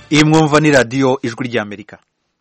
iyi mwumva ni radiyo ijwi ry'Amerika.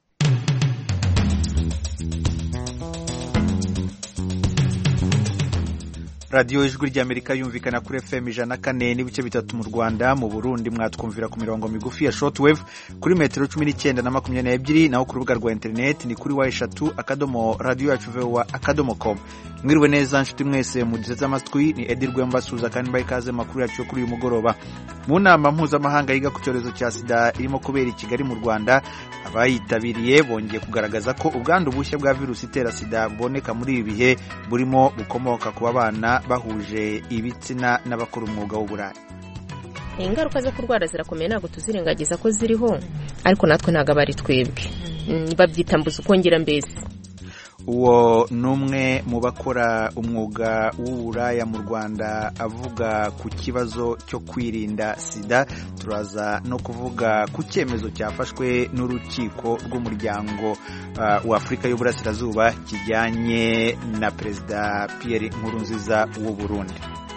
radiyo ijwi ry'Amerika yumvikana kuri FM 104 n'ibice bitatu mu Rwanda, mu Burundi mwatwumvira ku mirongo migufi ya shortwave kuri metero 19 na 22, naho ku rubuga rwa internet ni kuri wa3.radioyacu.com. Mwiriwe neza nshuti mwese muduteze amatwi, ni Edi Rwembasuza kandi mbaye ikaze makuru yacu kuri uyu mugoroba. Mu nama mpuzamahanga yiga ku cyorezo cya sida irimo kubera i Kigali mu Rwanda, abayitabiriye bongeye kugaragaza ko ubwandu bushya bwa virusi itera sida buboneka muri ibi bihe burimo bukomoka ku babana bahuje ibitsina n'abakora umwuga w'uburayi. Ingaruka zo kurwara zirakomeye, ntabwo tuzirengagiza ko ziriho, ariko natwe ntabwo abari twebwe babyita mbuza ukongera mbese. Uwo numwe mu bakora umwuga w'uburaya mu Rwanda avuga ku kibazo cyo kwirinda sida. Turaza no kuvuga ku cyemezo cyafashwe n'urukiko rw'umuryango wa Afurika y'Uburasirazuba kijyanye na Perezida Pierre Nkurunziza w'u Burundi.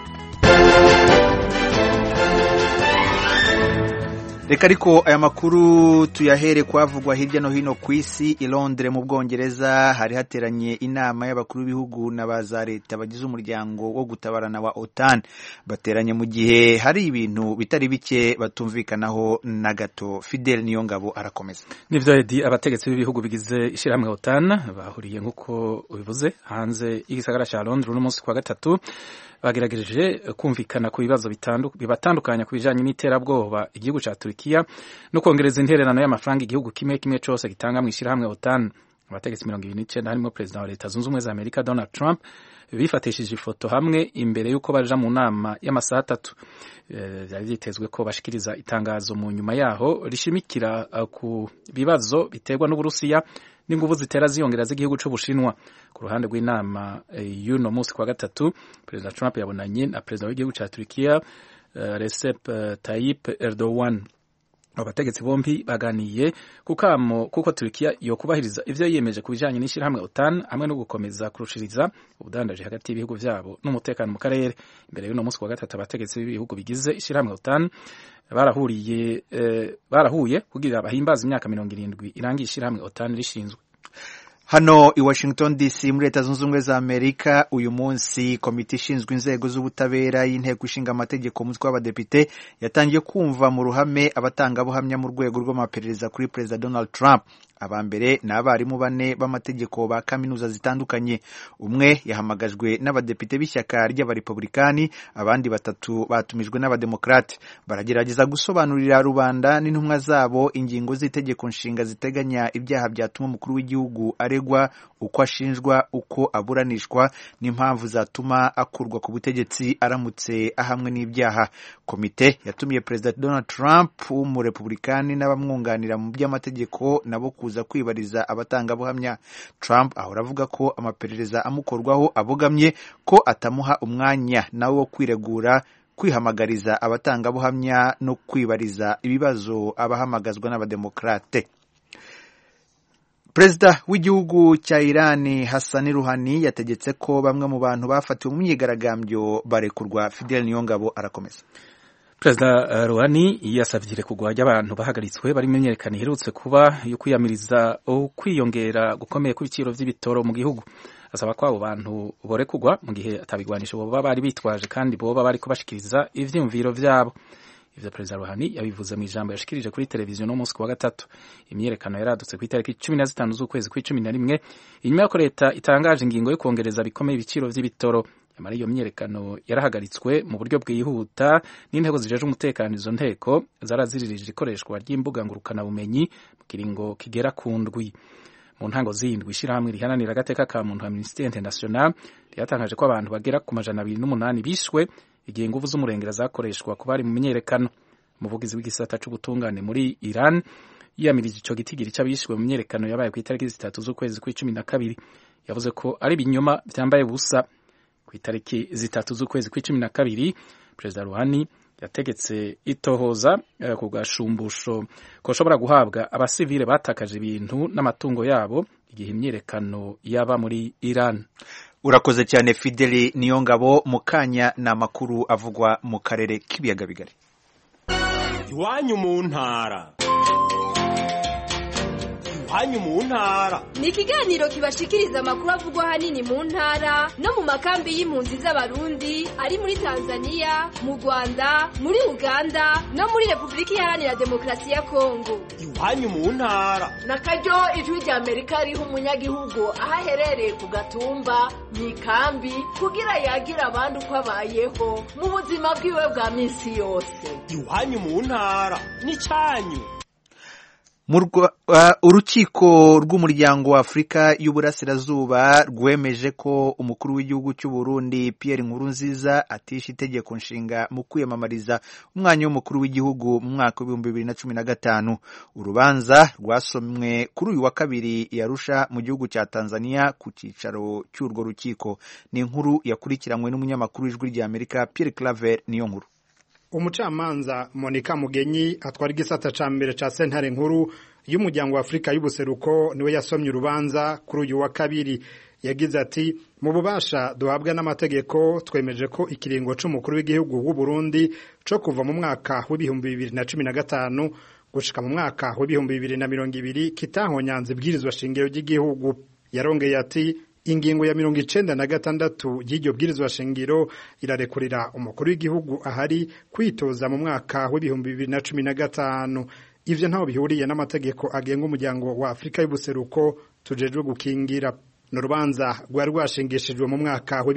Reka ariko aya makuru tuyahere kwavugwa hirya no hino ku isi. I Londres mu Bwongereza hari hateranye inama y'abakuru b'ibihugu n'abaza leta bagize umuryango wo gutabarana wa OTAN. Bateranye mu gihe hari ibintu bitari bike batumvikanaho na gato. Fidel Niyongabo arakomeza. Nivyo Edi, abategetsi b'ibihugu bigize ishyirahamwe OTAN bahuriye nk'uko ubivuze hanze y'igisagara cya Londres uno munsi kwa gatatu. Bagerageje kumvikana ku bibazo bibatandukanya ku bijanye n'iterabwoba igihugu ca Turkiya no kongereza intererano y'amafaranga igihugu kimwe cyose gitanga mu ishyirahamwe OTAN. Abategetsi 29 harimo Perezida wa Leta Zunze Ubumwe za Amerika Donald Trump bifatishije ifoto hamwe imbere y'uko baja mu nama y'amasaha 3. Byari byitezwe ko bashikiriza itangazo mu nyuma yaho rishimikira ku bibazo biterwa n'Uburusiya n'inguvu zitera ziyongera z'igihugu c'Ubushinwa. Ku ruhande rw'inama y'uno munsi kwa gatatu, Perezida Trump yabonanye na Perezida w'igihugu ca Turkiya Recep Tayyip Erdogan. Abategetsi bombi baganiye kuko Turkiya yokubahiriza ivyo yiyemeje ku bijanye n'ishyirahamwe OTAN hamwe no gukomeza kurushiriza ubudandaji hagati y'ibihugu vyabo n'umutekano mu karere. Imbere y'uno munsi kwa gatatu, abategetsi b'ibihugu bigize ishyirahamwe OTAN barahuye kugira bahimbaza imyaka 70 irangiye ishyirahamwe OTAN rishinzwe. Hano i Washington DC muri Leta Zunze Ubumwe za Amerika, uyu munsi komite ishinzwe inzego z'ubutabera y'inteko ishinga amategeko umutwe w'abadepite yatangiye kumva mu ruhame abatangabuhamya mu rwego rw'amaperereza kuri Perezida Donald Trump. Abambere ni abarimu 4 b'amategeko ba kaminuza zitandukanye. Umwe yahamagajwe n'abadepite b'ishyaka ry'abarepublikani, abandi 3 batumijwe n'abademokrate. Baragerageza gusobanurira rubanda n'intumwa zabo ingingo z'itegeko nshinga ziteganya ibyaha byatuma umukuru w'igihugu aregwa, uko ashinjwa, uko aburanishwa n'impamvu zatuma akurwa ku butegetsi aramutse ahamwe n'ibyaha. Komite yatumiye Perezida Donald Trump w'umurepublikani n'abamwunganira mu by'amategeko nabo kuza kwibariza abatangabuhamya. Trump ahora avuga ko amaperereza amukorwaho abogamye, ko atamuha umwanya nawe wo kwiregura, kwihamagariza abatangabuhamya no kwibariza ibibazo abahamagazwa n'abademokrate. Perezida w'igihugu cya Iran Hassan Rouhani yategetse ko bamwe mu bantu bafatiwe mu myigaragambyo barekurwa. Fidel Niyongabo arakomeza. Perezida Rouhani yasavye kugwa ry'abantu bahagaritswe bari mu myerekano iherutse kuba yo kwiyamiriza kwiyongera gukomeye kw'ibiciro vy'ibitoro mu gihugu. Asaba ko abo bantu borekugwa mu gihe atabigwanisha boba bari bitwaje kandi boba bari kubashikiriza ivyumviro vyabo. Ivyo Perezida Rouhani yabivuze mu ijambo yashikirije kuri televiziyo no munsi wa gatatu. Imyerekano yaradutse ku itariki 15 z'ukwezi kwa11 inyuma y'uko leta itangaje ingingo yo kongereza bikomeye ibiciro vy'ibitoro. Yamara iyo myerekano yarahagaritswe mu buryo bwihuta n'intego zijeje umutekano. Izo nteko zaraziririje ikoreshwa ry'imbuga ngurukana bumenyi mu kiringo kigera ku ndwi. Mu ntango z'indwi, ishyirahamwe rihananira agateka ka muntu Amnesty International ryatangaje ko abantu bagera ku 208 bishwe igihe inguvu z'umurengera zakoreshwa ku bari mu myerekano. Umuvugizi w'igisata c'ubutungane muri Iran yiyamirije ico gitigiri c'abishwe mu myerekano yabaye ku itariki 3 z'ukwezi kwa12. Yavuze ko ari binyoma byambaye busa. Ku itariki 3 z'ukwezi kwa12, Perezida Rouhani yategetse itohoza ku gashumbusho ko shobora guhabwa abasivile batakaje ibintu n'amatungo yabo igihe imyerekano yaba muri Iran. Urakoze cyane Fideli Niyongabo. Mukanya na makuru avugwa mu karere k'ibiyaga bigari. Iwanyu mu ntara. iwanyu mu ntara. Ni ikiganiro kibashikiriza amakuru avugwa hanini mu ntara no mu makambi y'impunzi z'abarundi ari muri Tanzania, mu Rwanda, muri Uganda no muri Republika Iharanira Demokarasi ya Kongo. Iwanyu mu ntara. Nakaryo ijwi rya Amerika riha umunyagihugu aho aherereye ku gatumba mu ikambi kugira yagira abandi uko abayeho mu buzima bwiwe bwa minsi yose. Iwanyu mu ntara n'icyanyu. Urukiko rw'umuryango wa Afurika y'Uburasirazuba rwemeje ko umukuru w'igihugu cy'u Burundi Pierre Nkurunziza atishe itegeko nshinga mu kwiyamamariza umwanya w'umukuru w'igihugu mu mwaka wa 2015. Urubanza rwasomwe kuri uyu wa kabiri i Arusha mu gihugu cya Tanzania ku cicaro cy'urwo rukiko. Ni inkuru yakurikiranywe n'umunyamakuru w'ijwi rya Amerika Pierre Claver niyo nkuru. Umucamanza Monica Mugenyi atwara igisata ca mbere ca sentare nkuru y'umuryango wa Afurika y'ubuseruko niwe yasomye urubanza kuri uyu wa kabiri. Yagize ati mu bubasha duhabwa n'amategeko twemeje ko ikiringo c'umukuru w'igihugu w'u Burundi co kuva mu mwaka wa 2015 gushika mu mwaka wa 2020 kitahonyanze ibwirizwa shingiro ry'igihugu. Yarongeye ati ingingo ya 96 y'iryo bwirizwa shingiro irarekurira umukuru w'igihugu ahari kwitoza mu mwaka wa 2015. Ivyo ntaho bihuriye n'amategeko agenga umuryango wa Afurika y'ubuseruko tujejwe gukingira. N'urubanza rwari rwashingishijwe mu mwaka wa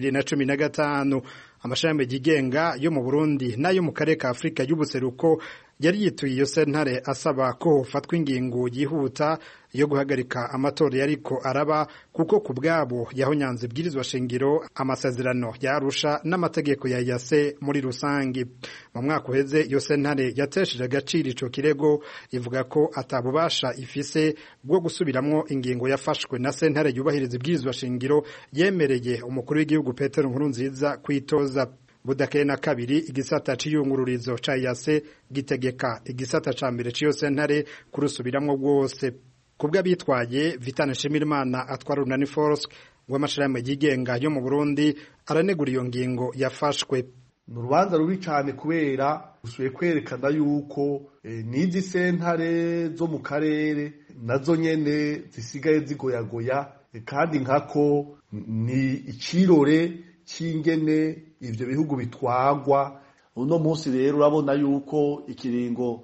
2015. Amashami yigenga yo mu Burundi nayo mu karere ka Afurika y'ubuseruko yari yituye iyo sentare asaba ko hofatwa ingingo yihuta yo guhagarika amatora yariko araba kuko ku bwabo yahonyanze ibwirizwa shingiro, amasezerano ya Arusha n'amategeko ya yase muri rusangi. Mu mwaka uheze iyo sentare yatesheje agaciro ico kirego ivuga ko atabubasha ifise bwo gusubiramwo ingingo yafashwe na sentare yubahiriza ibwirizwa shingiro yemereye umukuru w'igihugu Petero Nkurunziza kwitoza. Budakeye na kabiri igisata c'iyungururizo ca yase gitegeka igisata ca mbere c'iyo sentare kurusubiramwo rwose. Kubwa bitwaye Vitane Shimirimana atwara Runani Force w'amashirahamwe yigenga yo mu Burundi aranegura iyo ngingo yafashwe. Nurubanza rubi cyane kubera usuye kwerekana yuko n'izi sentare zo mu karere nazo nyene zisigaye zigoyagoya kandi nkako ni ikirore cyingene ivyo bihugu bitwagwa. Uno munsi rero urabona yuko ikiringo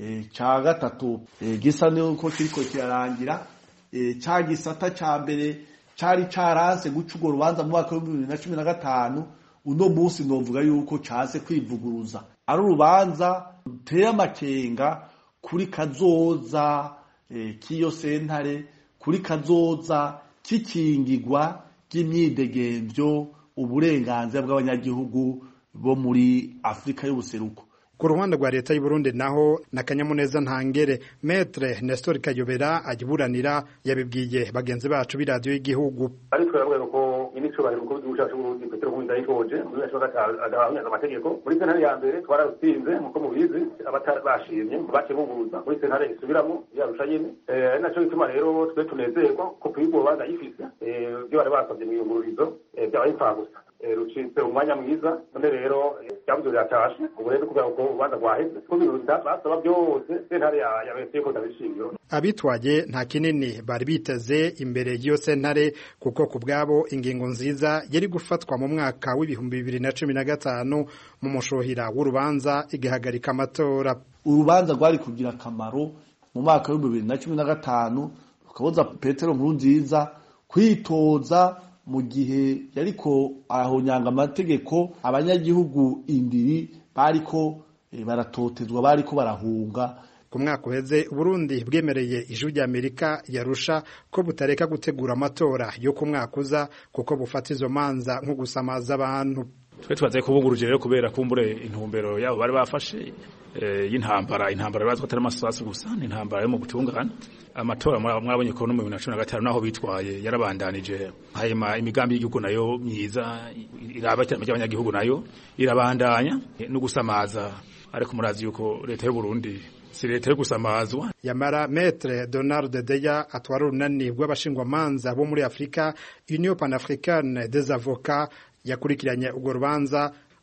ca gatatu gisa nuko kiriko kirarangira. Ca gisata ca mbere cari caranse guca urwo rubanza mu mwaka wa 2015. Uno munsi novuga yuko case kwivuguruza. Ari urubanza ruteye amakenga kuri kazoza k'iyo sentare, kuri kazoza kikingirwa ry'imyidegemvyo, uburenganzira bw'abanyagihugu bo muri Afurika y'ubuseruko. Ku ruhande rwa leta y'u Burundi naho nakanyamuneza ntangere Maître Nestor Kayobera agiburanira yabibwiye bagenzi bacu b'iradiyo y'igihugu. Ari twebwe ko inico bari ko dushaje Burundi Petero Nkurunziza yitoje muri ashobora agahanya amategeko muri sentare ya mbere twararutsinze muko mubizi abatabashimye bakebunguruza muri sentare isubiramo yarusha nyene naco bituma rero twe tunezerwa ko kwigo banda yifise byo bari basabye mu yungururizo byabaye impfagusa. Rucitse umwanya mwiza none rero cyabuze yatashe ubu rero kugira ngo ubanza gwaheze ko biruta basaba byose sentare ya bese ko tabishingiro. Abitwaje nta kinini bari biteze imbere y'iyo sentare kuko ku bwabo ingingo nziza yari gufatwa mu mwaka wa 2015 mu mushohira w'urubanza igahagarika amatora. Urubanza rwari kugira akamaro mu mwaka wa 2015 rukaboza Petero Nkurunziza kwitoza mu gihe yariko ahonyanga amategeko. Abanyagihugu indiri bariko baratotezwa, bariko barahunga. Ku mwaka uheze Burundi bwemereye ijwi rya Amerika yarusha ko butareka gutegura amatora yo ku mwaka uza kuko bufata izo manza nko gusamaza abantu. Twe twaze kubunguruje rero kubera kumbure intumbero yabo bari bafashe y'intambara bazwa atari amasasu gusa, intambara yo mu gutungana amatora. Mwabonye ko no mu 2015 naho bitwaye yarabandanije. Hayima imigambi y'igihugu nayo myiza irabacyama y'abanyagihugu nayo irabandanya no gusamaza. Ariko murazi yuko leta y'u Burundi si leta yo gusamazwa. Yamara Maître Donald Deya atwara urunani rw'abashingwamanza bo muri Afrika, Union Panafricaine des Avocats, yakurikiranye urwo rubanza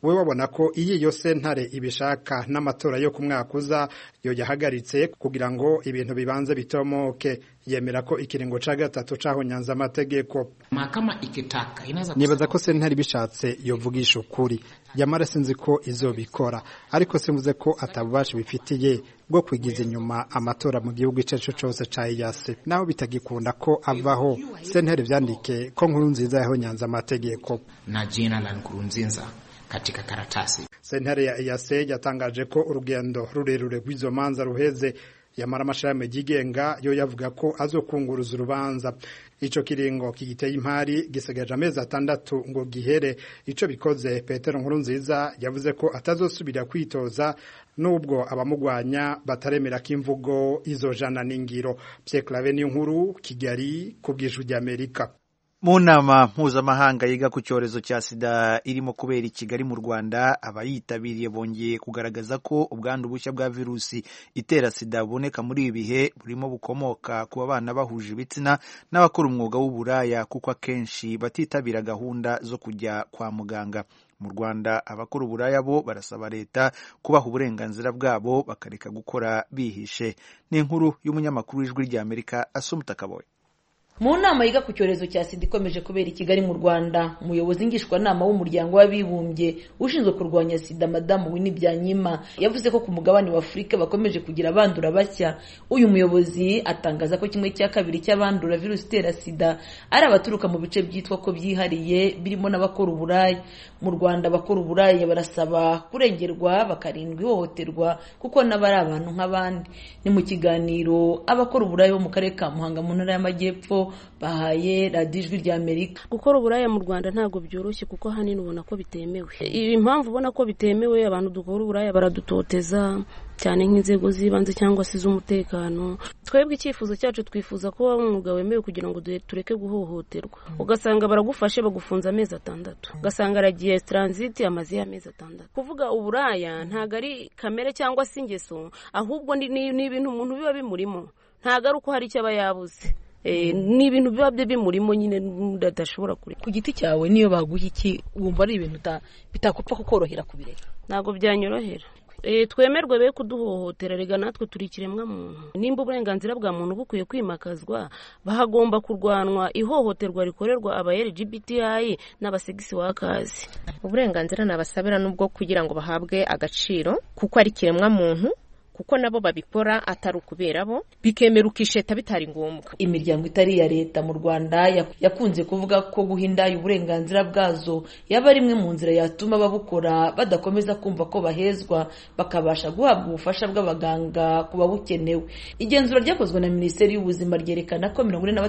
we wabona ko iyo sentare ibishaka n'amatora yo ku mwaka uza yo yahagaritse kugira ngo ibintu bibanze bitomoke. Yemera ko ikiringo ca gatatu caho nyanza amategeko. Mahakama ikitaka inaweza nibaza ko sentare bishatse yovugisha ukuri, yamara sinzi ko izobikora, ariko simvuze ko atabubasha bifitiye bwo kwigiza inyuma amatora mu gihugu ico cyose ca EAC. Naho bitagikunda ko avaho, sentare vyandike ko Nkurunziza yaho nyanza amategeko na jina la Nkurunziza katika karatasi. Sentare ya EAC yatangaje ko urugendo rurerure rw'izo manza ruheze, yamara amashami yigenga yo yavuga ko azokunguruza urubanza. Ico kiringo kigiteye impari gisegeje amezi 6 ngo gihere. Ico bikoze Petero Nkurunziza yavuze ko atazosubira kwitoza nubwo abamugwanya bataremera kimvugo izojana n'ingiro. Pierre Claver Niyonkuru, Kigali, kubw'Ijwi ry'Amerika. Mu nama mpuzamahanga yiga ku cyorezo cya sida irimo kubera i Kigali mu Rwanda, abayitabiriye bongeye kugaragaza ko ubwandu bushya bwa virusi itera sida buboneka muri ibi bihe burimo bukomoka ku bana bahuje ibitsina n'abakora umwuga w'uburaya, kuko akenshi batitabira gahunda zo kujya kwa muganga. Mu Rwanda abakora uburaya bo barasaba leta kubaha uburenganzira bwabo bakareka gukora bihishe. Ni inkuru y'umunyamakuru w'Ijwi ry'Amerika Asumta Kaboye. Mu nama yiga ku cyorezo cya sida ikomeje kubera i Kigali mu Rwanda, umuyobozi ngishwanama w'umuryango w'abibumbye ushinzwe kurwanya sida Madamu Winnie Byanyima yavuze ko ku mugabane wa Afurika bakomeje kugira abandura bashya. Uyu muyobozi atangaza ko 1/2 cy'abandura virusi itera sida ari abaturuka mu bice byitwa ko byihariye birimo n'abakora uburaya. Mu Rwanda abakora uburaya barasaba kurengerwa bakarindwa ihohoterwa kuko n'abari abantu nk'abandi. Ni mu kiganiro abakora uburaya bo mu karere ka Muhanga mu ntara y'Amajyepfo bahaye Radio Ijwi ry'Amerika. Gukora uburaya mu Rwanda ntago byoroshye kuko hanini ubona ko bitemewe. Impamvu ubona ko bitemewe, abantu dukora uburaya baradutoteza cyane nk'inzego z'ibanze cyangwa se z'umutekano. Twebwe icyifuzo cyacu twifuza ko waba umwuga wemewe kugira ngo tureke guhohoterwa. Ugasanga baragufashe bagufunza amezi 6, ugasanga aragiye transit amazi y'amezi 6. Kuvuga uburaya ntago ari kamere cyangwa se ingeso, ahubwo ni ibintu umuntu biba bimurimo, ntago ari uko hari icyo aba yabuze. Ni ibintu biba bimurimo nyine udashobora kuri. Ku giti cyawe niyo baguha iki wumva ari ibintu bitakupfa kukorohera kubireka? Ntago byanyorohera. Twemerwe be kuduhohotera, rega natwe turi ikiremwa muntu. Nimba uburenganzira bwa muntu bukwiye kwimakazwa, bahagomba kurwanwa ihohoterwa rikorerwa aba LGBTI n'abasegisi wakazi. Uburenganzira nabasabira nubwo kugira ngo bahabwe agaciro kuko ari kiremwa muntu, kuko nabo babikora atari ukubera bo, bikemera ukisheta bitari ngombwa. Imiryango itari ya leta mu Rwanda yakunze kuvuga ko guhindaya uburenganzira bwazo yaba rimwe mu nzira yatuma babukora badakomeza kumva ko bahezwa, bakabasha guhabwa ubufasha bw'abaganga kuba bukenewe. Igenzura ryakozwe na Minisiteri y'Ubuzima ryerekana ko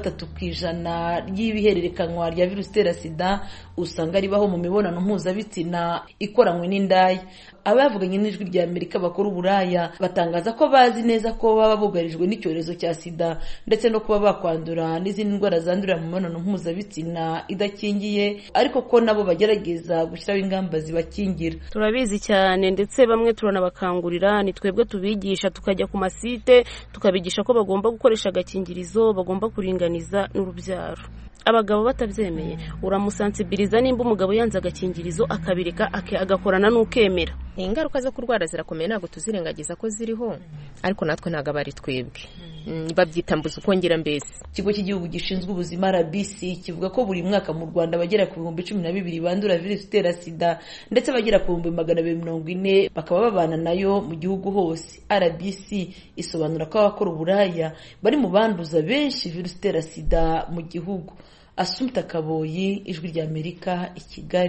43% ry'ibihererekanwa rya virusi itera sida usanga ribaho mu mibonano mpuzabitsina ikoranywe n'indaya. Abavuganye n'Ijwi ry'Amerika bakora uburaya batangaza ko bazi neza ko baba bugarijwe n'icyorezo cya sida ndetse no kuba bakwandura n'izindi ndwara zandurira mu mibonano mpuzabitsina idakingiye, ariko ko nabo bagerageza gushyiraho ingamba zibakingira. Turabizi cyane ndetse bamwe turanabakangurira, ni twebwe tubigisha, tukajya ku masite tukabigisha ko bagomba gukoresha agakingirizo, bagomba kuringaniza n'urubyaro. Abagabo batabyemeye uramusansibiriza, nimba umugabo yanze agakingirizo akabireka agakorana n'ukemera. Ingaruka zo kurwara zirakomeye, ntabwo tuzirengagiza ko ziriho, ariko natwe ntabwo abari twebwe. Babyita mbuza ukongera mbese. Ikigo cy'igihugu gishinzwe ubuzima RBC kivuga ko buri mwaka mu Rwanda bagera ku 12,000 bandura virusi itera sida ndetse bagera ku 240 bakaba babana nayo mu gihugu hose. RBC isobanura ko abakora uburaya bari mu banduza benshi virusi itera sida mu gihugu. Asumta Kaboyi, Ijwi ry'Amerika, i Kigali.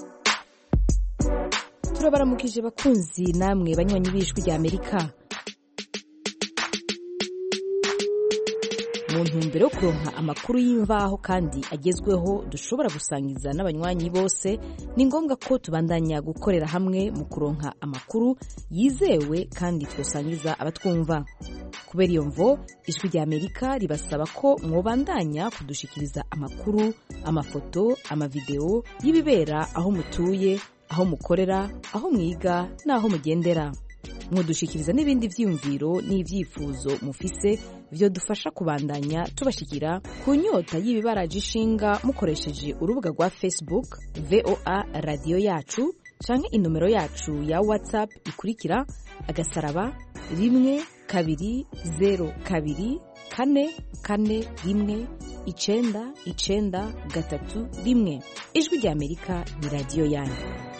Turabaramukije bakunzi namwe banywanyi b'Ijwi ry'Amerika. Mu ntumbero yo kuronka amakuru y'imvaho kandi agezweho dushobora gusangiza n'abanywanyi bose, ni ngombwa ko tubandanya gukorera hamwe mu kuronka amakuru yizewe kandi twosangiza abatwumva. Kubera iyo mvo, Ijwi ry'Amerika ribasaba ko mwobandanya kudushikiriza amakuru, amafoto, amavideo y'ibibera aho mutuye, aho mukorera, aho mwiga n'aho mugendera. Mwodushikiriza n'ibindi vyiyumviro n'ivyifuzo mufise vyo dufasha kubandanya tubashikira ku nyota y'ibibaraje ishinga mukoresheje urubuga rwa Facebook VOA Radio Yacu canke inomero yacu ya WhatsApp ikurikira agasaraba 1202 Ijwi rya Amerika ni radio yanyu.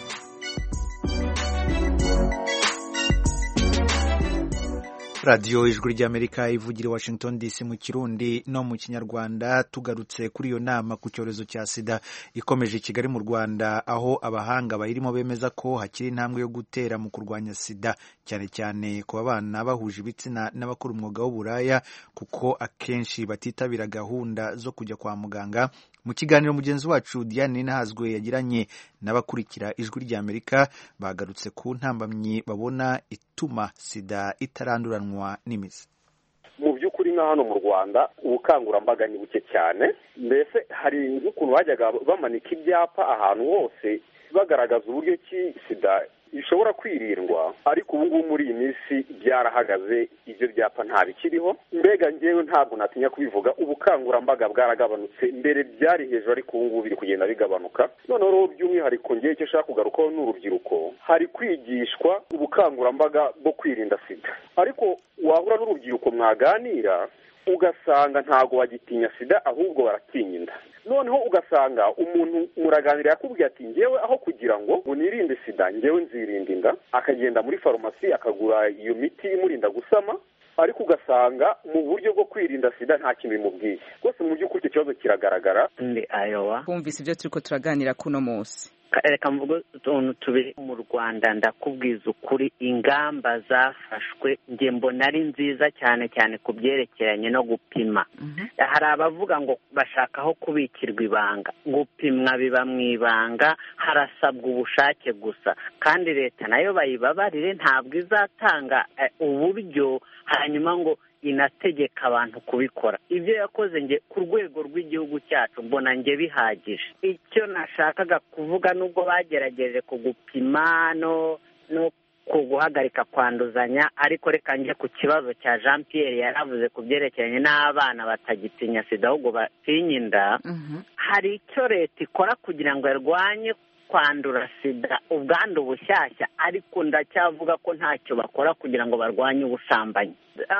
radiyo ijwi ry'Amerika ivugira i Washington DC mu Kirundi no mu Kinyarwanda. Tugarutse kuri iyo nama ku cyorezo cya sida ikomeje i Kigali mu Rwanda, aho abahanga bayirimo bemeza ko hakiri intambwe yo gutera mu kurwanya sida, cyane cyane ku bana bahuje ibitsina n'abakora umwuga w'uburaya, kuko akenshi batitabira gahunda zo kujya kwa muganga. Mu kiganiro mugenzi wacu Diane Ninahazwe yagiranye n'abakurikira ijwi ry'Amerika, bagarutse ku ntambamyi babona ituma sida itaranduranwa n'imizi. Mu by'ukuri nka hano mu Rwanda ubukangurambaga ni buke cyane, mbese hari nk'ukuntu bajyaga bamanika ibyapa ahantu hose bagaragaza uburyo ki sida ishobora kwirindwa, ariko ubu ngubu muri iyi minsi byarahagaze, ibyo byapa nta bikiriho. Mbega njyewe ntabwo natinya kubivuga, ubukangurambaga bwaragabanutse, mbere byari hejuru ariko ubu ngubu biri kugenda bigabanuka. Noneho by'umwihariko njyewe icyo nshaka kugarukaho n'urubyiruko, hari kwigishwa ubukangurambaga bwo kwirinda sida, ariko wahura n'urubyiruko mwaganira ugasanga ntago bagitinya sida, ahubwo baratinya inda. Noneho ugasanga umuntu muraganira yakubwiye ati njyewe aho kugira ngo unirinde sida njyewe nzirinda inda, akagenda muri farumasi akagura iyo miti imurinda gusama, ariko ugasanga mu buryo bwo kwirinda sida nta kintu bimubwiye. Rwose mu by'ukuri icyo kibazo kiragaragara. Ndi Ayowa kumvise ibyo turiko turaganira kuno munsi. Reka mvugo utuntu tubiri mu Rwanda, ndakubwiza ukuri ingamba zafashwe nge mbona ari nziza cyane cyane ku byerekeranye no gupima. Hari abavuga ngo bashakaho kubikirwa ibanga, gupimwa biba mu ibanga, harasabwa ubushake gusa, kandi leta nayo bayibabarire ntabwo izatanga uburyo hanyuma ngo inategeka abantu kubikora. Ibyo yakoze nge ku rwego rw'igihugu cyacu mbona nge bihagije. Icyo nashakaga kuvuga nubwo bagerageje kugupima no kuguhagarika kwanduzanya, ariko reka nje ku kibazo cya Jean Pierre yaravuze ku byerekeranye n'abana batagitinya sida ahubwo batinya inda. Hari icyo leta ikora kugira ngo yarwanye kwandura sida ubwandu bushyashya, ariko ndacyavuga ko ntacyo bakora kugira ngo barwanye ubusambanyi.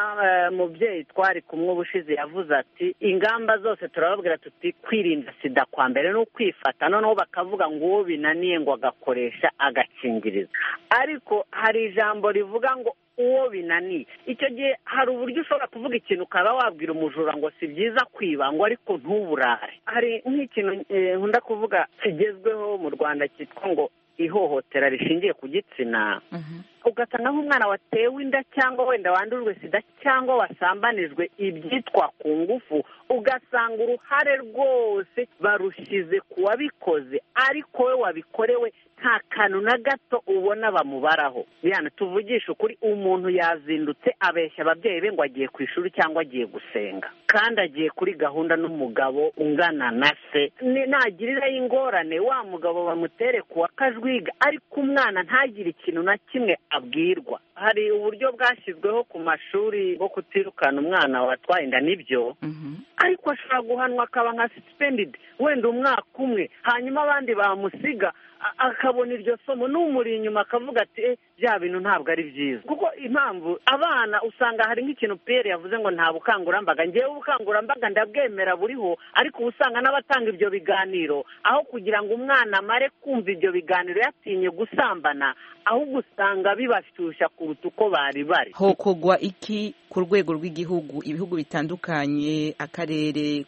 Mubyeyi twari kumwe ubushize yavuze ati ingamba zose turababwira tuti kwirinda sida kwa mbere no kwifata, noneho bakavuga ngo uwo binaniye ngo agakoresha agakingirizo, ariko hari ijambo rivuga ngo uwo binaniye. Icyo gihe hari uburyo ushobora kuvuga ikintu ukaba wabwira umujura ngo si byiza kwiba ngo ariko ntuburare. Hari nk'ikintu nkunda kuvuga kigezweho mu Rwanda cyitwa ngo ihohotera rishingiye ku gitsina. Ugasanga nk'umwana watewe inda cyangwa wenda wandujwe sida cyangwa wasambanijwe ibyitwa ku ngufu, ugasanga uruhare rwose barushyize ku wabikoze, ariko we wabikorewe nta kantu na gato ubona bamubaraho. Yana tuvugisha ukuri, umuntu yazindutse abeshya ababyeyi be ngo agiye ku ishuri cyangwa agiye gusenga, kandi agiye kuri gahunda n'umugabo ungana na se. Nagirira ingorane wa mugabo bamutere kuwa kajwiga, ariko umwana ntagire ikintu na kimwe abwirwa. Hari uburyo bwashyizweho ku mashuri bwo kutirukana umwana watwaye inda nibyo, ariko ashobora guhanwa akaba nka suspended wenda umwaka umwe, hanyuma abandi bamusiga akabona iryo somo, n'umuri inyuma akavuga ati bya bintu ntabwo ari byiza. Kuko impamvu abana usanga hari nk'ikintu Pierre yavuze ngo nta bukangurambaga. Ngewe ubukangurambaga ndabwemera buriho, ariko usanga n'abatanga ibyo biganiro aho kugira ngo umwana amare kumva ibyo biganiro yatinye gusambana, ahubwo usanga bibashyushya kuruta uko bari bari. Hokogwa iki ku rwego rw'igihugu, ibihugu bitandukanye, akarere,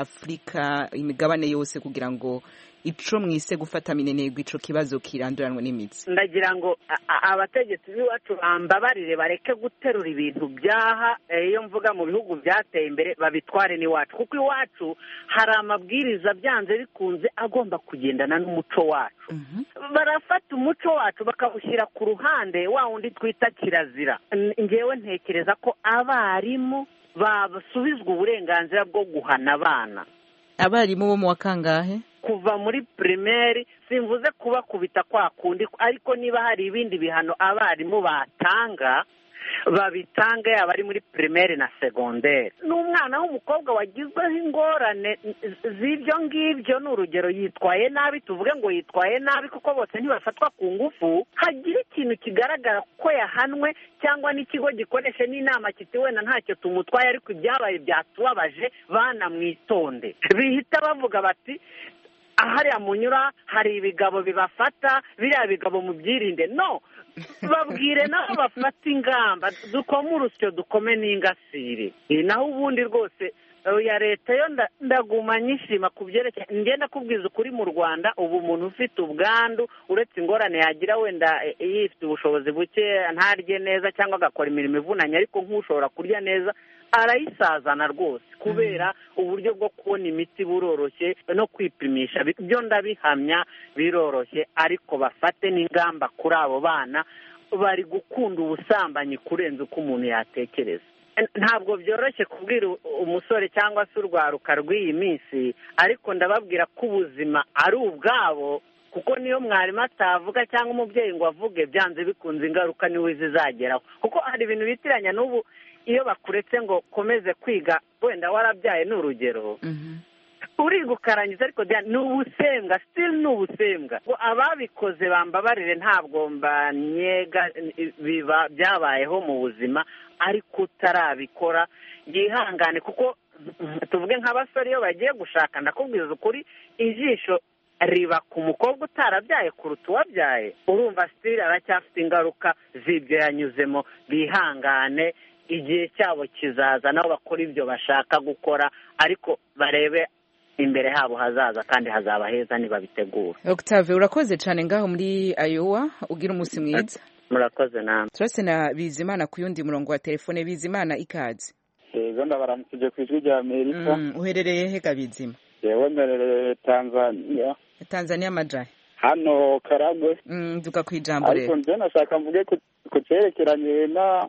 Afrika, imigabane yose, kugira ngo ico mwise gufata minenegwa ico kibazo kiranduranwa n'imitsi? Ndagira ngo abategetsi b'iwacu bambabarire bareke guterura ibintu byaha, iyo mvuga mu bihugu byateye imbere babitware n'iwacu, kuko iwacu hari amabwiriza byanze bikunze agomba kugendana n'umuco wacu. Barafata umuco wacu bakawushyira ku ruhande, wa wundi twita kirazira. Ngewe ntekereza ko abarimu basubizwa uburenganzira bwo guhana abana. Abarimu bo mu wa kangahe? Kuva muri primaire, simvuze kubakubita kwa kundi, ariko niba hari ibindi bihano abarimu batanga babitange yaba ari muri primaire na secondaire. N'umwana w'umukobwa wagizweho ingorane z'ibyo ngibyo, ni urugero yitwaye nabi, tuvuge ngo yitwaye nabi kuko bose ntibafatwa ku ngufu, hagira ikintu kigaragara ko yahanwe, cyangwa n'ikigo gikoreshe n'inama kiti wenda ntacyo tumutwaye ariko ibyabaye byatubabaje, bana mwitonde. Bihita bavuga bati ahariya munyura hari ibigabo bibafata, biriya bigabo mubyirinde. No, babwire nabo bafata ingamba, dukome urusyo dukome n'ingasire. Naho ubundi rwose ya leta yo ndaguma nyishima ku byerekeye. Ngenda kubwiza ukuri, mu Rwanda ubu umuntu ufite ubwandu, uretse ingorane yagira wenda yifite ubushobozi buke, ntarye neza cyangwa agakora imirimo ivunanye, ariko nk'ushobora kurya neza arayisazana rwose, kubera uburyo bwo kubona imiti buroroshye no kwipimisha byo ndabihamya biroroshye. Ariko bafate n'ingamba kuri abo bana, bari gukunda ubusambanyi kurenza uko umuntu yatekereza. Ntabwo byoroshye kubwira umusore cyangwa se urwaruka rw'iyi minsi, ariko ndababwira ko ubuzima ari ubwabo, kuko niyo mwarimu atavuga cyangwa umubyeyi ngo avuge, byanze bikunze ingaruka niwe zizageraho. Kuko hari ibintu bitiranya n'ubu, iyo bakuretse ngo komeze kwiga, wenda warabyaye ni urugero, uriga ukarangiza, ariko ni ubusembwa, still ni ubusembwa. Ababikoze bambabarire, ntabwo mbanyega, biba byabayeho mu buzima, ariko utarabikora yihangane, kuko tuvuge nk'abasore iyo bagiye gushaka, ndakubwiza ukuri, ijisho riba ku mukobwa utarabyaye kuruta uwabyaye. Urumva still aracyafite ingaruka z'ibyo yanyuzemo. Bihangane, igihe cyabo kizaza, nabo bakora ibyo bashaka gukora, ariko barebe imbere habo hazaza, kandi hazaba heza nibabitegura. Octave, urakoze cyane ngaho muri Iowa, ugira umunsi mwiza. Murakoze namwe. Turase na Bizimana ku yundi murongo wa telefone. Bizimana, ikaze. Yego, ndabaramukije ku ijwi rya Amerika. Uherereye he Bizima? Yewe mberereye Tanzania. Tanzania majahe? Hano Karagwe. Duka ku ijambo rero. Ariko nje nashaka mvuge ku cyerekeranye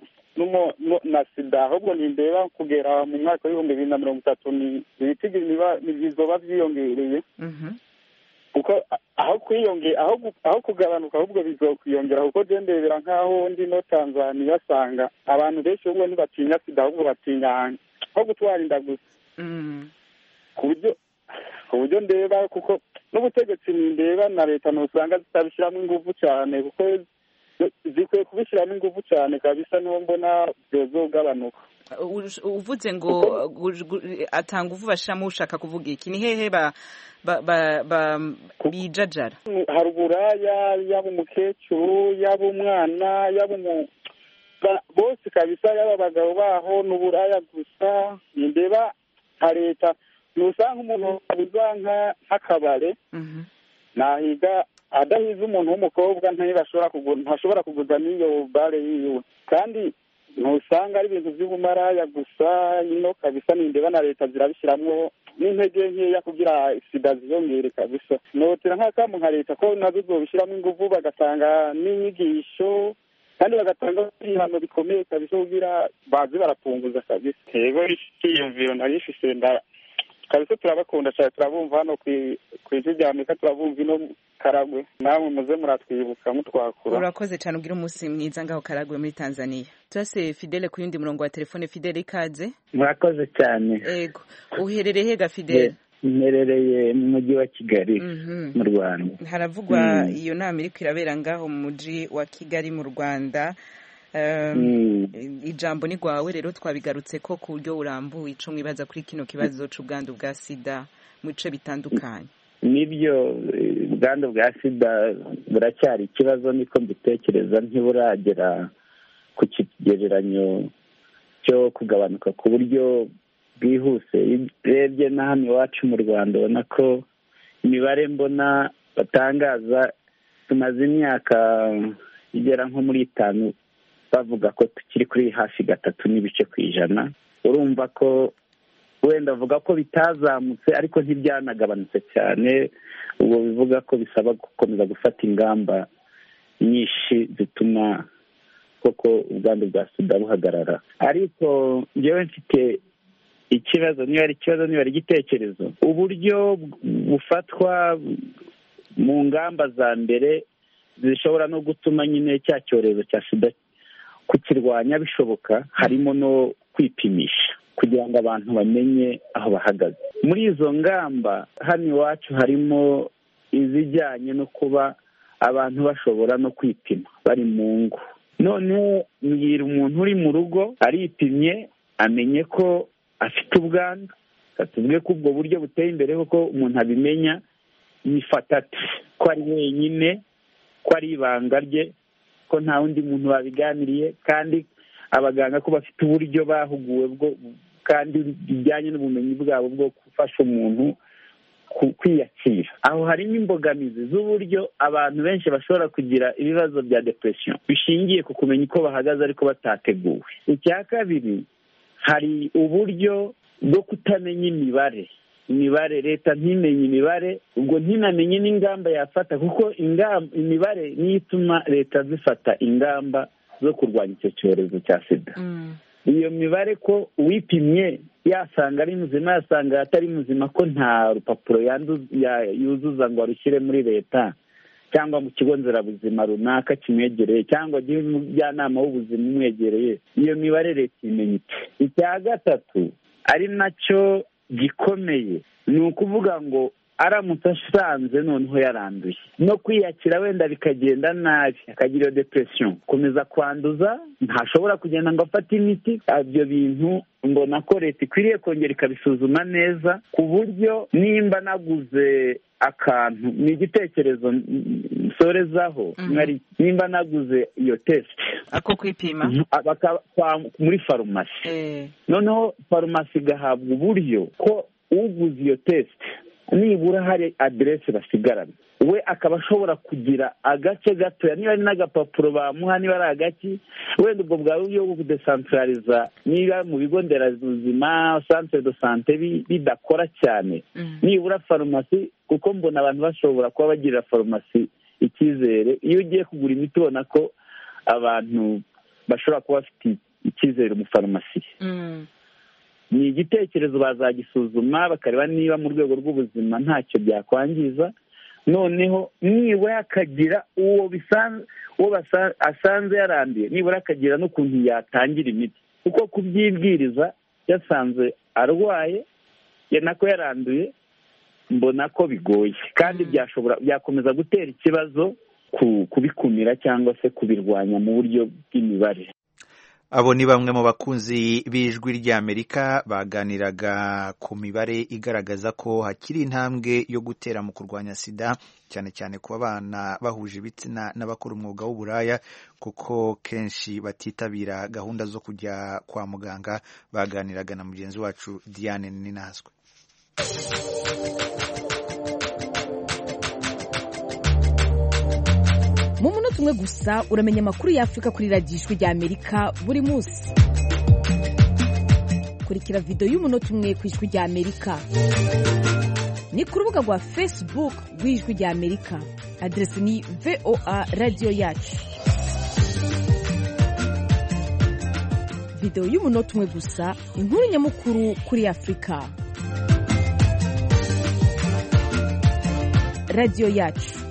na sida, ahubwo ndeba kugera mu mwaka w'ibihumbi 2030 ni ibitigi bizoba byiyongereye. Kuko aho kugabanuka ahubwo bizokwiyongera, kuko ndebera nkaho ndi no Tanzania asanga abantu benshi ubwo ntibatinya sida, ahubwo batinya nko gutwara inda gusa. Ku buryo ndeba, kuko n'ubutegetsi ndeba na leta ntusanga zitabishyiramo ingufu cyane, kuko zikwiye kubishyiramo ingufu cyane kabisa, niho mbona byozogabanuka. Uvuze ngo atanga uvu bashiramo, ushaka kuvuga iki? Ni hehe bijajara? Hari uburaya, yaba umukecuru, yaba umwana, yaba bose kabisa, yaba abagabo baho n'uburaya gusa. Ndeba nka leta nusanga umuntu abuza nk'akabare, nahiga adahiza umuntu w'umukobwa ntashobora kuguza n'iyo bare yiwe, kandi ntusanga ari ibintu by'ubumaraya gusa. ino kabisa nindeba na leta zirabishyiramo n'intege nkeya kugira sida ziyongere kabisa. notera nk'akamu nka leta ko nazo zobishyiramo ingufu, bagatanga n'inyigisho, kandi bagatanga ibihano bikomeye kabisa kugira bazi barapunguza kabisa. Yego, ikiyumviro narifise kabisa, turabakunda cyane, turabumva hano ku ijwi rya Amerika, turabumva ino Karagwe. Namwe muze muratwibuka mutwakura. Urakoze cyane, ugira umunsi mwiza ngaho Karagwe muri Tanzania. Turase Fidele ku yundi murongo wa telefone. Fidele, ikaze. Murakoze cyane. Yego, uherereye hega Fidele? Mperereye mu mujyi wa Kigali mu Rwanda. Haravugwa iyo nama iri kwirabera ngaho mu mujyi wa Kigali mu Rwanda. Ijambo ni rwawe rero, twabigarutse ko ku buryo urambuye ico mwibaza kuri kino kibazo c'ubwandu bwa sida mu bice bitandukanye. Nibyo, ubwandu bwa sida buracyari ikibazo, niko mbitekereza, ntiburagera ku kigereranyo cyo kugabanuka ku buryo bwihuse. Urebye na hano iwacu mu Rwanda ubona ko imibare mbona batangaza, tumaze imyaka igera nko muri 5 bavuga ko tukiri kuri hafi 3.9%. urumva ko wenda avuga ko bitazamutse ariko ntibyanagabanutse cyane. ubwo bivuga ko bisaba gukomeza gufata ingamba nyinshi zituma koko ubwandu bwa sida buhagarara. Ariko njyewe mfite ikibazo, niba ari ikibazo, niba ari igitekerezo, uburyo bufatwa mu ngamba za mbere zishobora no gutuma nyine cya cyorezo cya sida kukirwanya bishoboka harimo no kwipimisha kugira ngo abantu bamenye aho bahagaze. Muri izo ngamba hano iwacu harimo izijyanye no kuba abantu bashobora no kwipima bari mu ngo. None mbwira umuntu uri mu rugo aripimye amenye ko afite ubwandu, tuvuge ko ubwo buryo buteye imbere kuko umuntu abimenya yifata ati ko ari wenyine, ko ari ibanga rye, ko nta wundi muntu babiganiriye, kandi abaganga ko bafite uburyo bahuguwe bwo kandi bijyanye n'ubumenyi bwabo bwo gufasha umuntu kwiyakira. Aho harimo imbogamizi z'uburyo abantu benshi bashobora kugira ibibazo bya depression bishingiye ku kumenya uko bahagaze ariko batateguwe. Icya kabiri, hari uburyo bwo kutamenya imibare leta ntimenye imibare, ubwo ntinamenye n'ingamba yafata, kuko imibare niyo ituma leta zifata ingamba zo kurwanya icyo cyorezo cya sida. Iyo mibare ko uwipimye yasanga ari muzima, yasanga atari muzima, ko nta rupapuro yuzuza ngo arushyire muri leta cyangwa mu kigo nderabuzima runaka kimwegereye cyangwa agihe umujyanama w'ubuzima umwegereye, iyo mibare leta imenya ite. Icya gatatu ari nacyo gikomeye ni ukuvuga ngo aramutse asanze noneho yaranduye no kwiyakira wenda bikagenda nabi, akagira iyo depression, komeza kwanduza, ntashobora kugenda ngo afate imiti. Ibyo bintu mbona ko leta ikwiriye kongera ikabisuzuma neza, ku buryo nimba naguze akantu, ni igitekerezo nsorezaho, nimba naguze iyo test ako kwipima muri farumasi, noneho farumasi igahabwa uburyo ko uguze iyo test nibura hari aderesi basigarana, we akaba ashobora kugira agace gatoya, niba ari n'agapapuro bamuha, niba ari agaki, wenda ubwo bwawe buryo bwo kudesantarariza, niba mu bigo nderabuzima centre de sante bidakora cyane, nibura farumasi, kuko mbona abantu bashobora kuba bagirira farumasi icyizere. Iyo ugiye kugura imiti ubona ko abantu bashobora kuba bafite icyizere mu farumasi. Ni igitekerezo bazagisuzuma bakareba niba mu rwego rw'ubuzima ntacyo byakwangiza, noneho nibura akagira uwo asanze yaranduye, nibura akagira n'ukuntu yatangira imiti, kuko kubyibwiriza yasanze arwaye nako yaranduye, mbona ko bigoye kandi byakomeza gutera ikibazo kubikumira cyangwa se kubirwanya mu buryo bw'imibare. Abo ni bamwe mu bakunzi b'ijwi ry'Amerika baganiraga ku mibare igaragaza ko hakiri intambwe yo gutera mu kurwanya sida, cyane cyane ku bana bahuje ibitsina n'abakora umwuga w'uburaya, kuko kenshi batitabira gahunda zo kujya kwa muganga. Baganiraga na mugenzi wacu Diane Ninazwe. Mu munota umwe gusa uramenya amakuru y'Afurika kuri radiyo ijwi ry'Amerika buri munsi. Kurikira video y'umunota umwe ku ijwi ry'Amerika ni ku rubuga rwa Facebook rw'ijwi ry'Amerika, adresi ni VOA radio yacu. Video y'umunota umwe gusa, inkuru nyamukuru kuri Afurika. Radio yacu.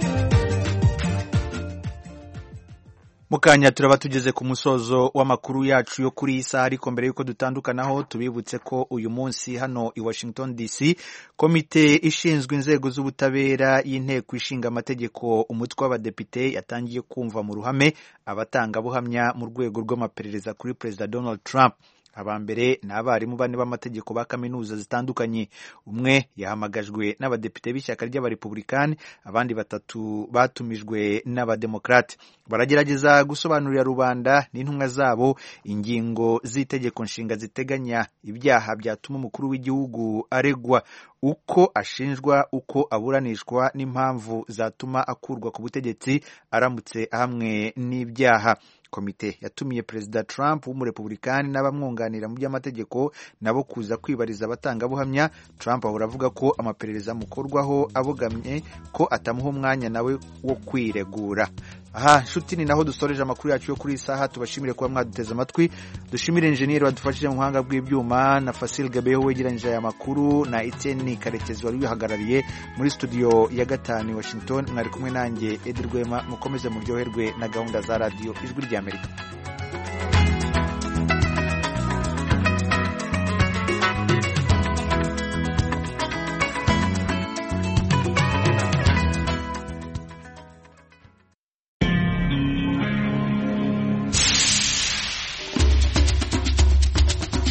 Mukanya turaba tugeze ku musozo w'amakuru yacu yo kuri iyi saha, ariko mbere yuko dutandukanaho tubibutse ko uyu munsi hano i Washington DC komite ishinzwe inzego z'ubutabera y'inteko ishinga amategeko umutwe w'abadepite yatangiye kumva mu ruhame abatangabuhamya mu rwego rw'amaperereza kuri Perezida Donald Trump. Abambere ni abarimu bane b'amategeko ba kaminuza zitandukanye. Umwe yahamagajwe n'abadepite b'ishyaka ry'abarepublikani, abandi batatu batumijwe n'abademokrate. Baragerageza gusobanurira rubanda n'intumwa zabo ingingo z'itegeko nshinga ziteganya ibyaha byatuma umukuru w'igihugu aregwa, uko ashinjwa, uko aburanishwa, n'impamvu zatuma akurwa ku butegetsi aramutse ahamwe n'ibyaha. Komite yatumiye Perezida Trump w'umurepublikani n'abamwunganira mu by'amategeko nabo kuza kwibariza abatangabuhamya. Trump ahora avuga ko amaperereza amukorwaho abogamye ko atamuha umwanya nawe wo kwiregura. Aha nshuti, ni naho dusoreje amakuru yacu yo kuri isaha. Tubashimire kuba mwaduteze amatwi. Dushimire engineer wadufashije mu buhanga bw'ibyuma, na Fasil Gabeho wegeranyije aya makuru, na Etienne Karekezi wari wihagarariye muri studio ya 5 Washington. Mwari kumwe nanjye Edi Rwema. Mukomeze muryoherwe na gahunda za radio Ijwi ry'Amerika.